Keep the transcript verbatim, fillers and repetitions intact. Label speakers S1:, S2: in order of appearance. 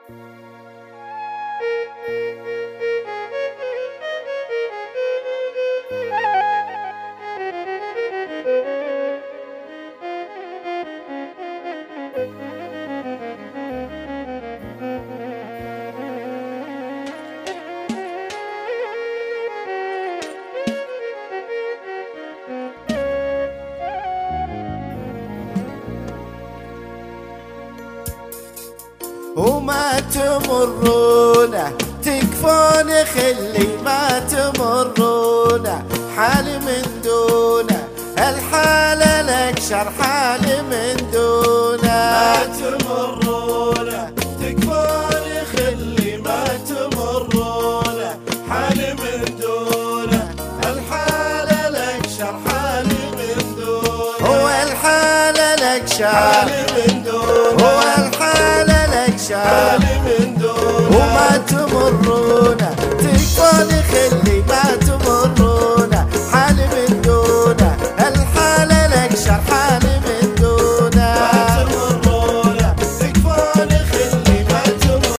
S1: وما تمرونه تكفون خلي ما تمرونه حالي من دونه الحالة لك شر حالي من دونه
S2: ما تمرونه تكفون خلي ما تمرونه حالي من دونه الحالة لك شر حالي من دونه
S1: هو الحالة لك شر
S2: حالي من دونه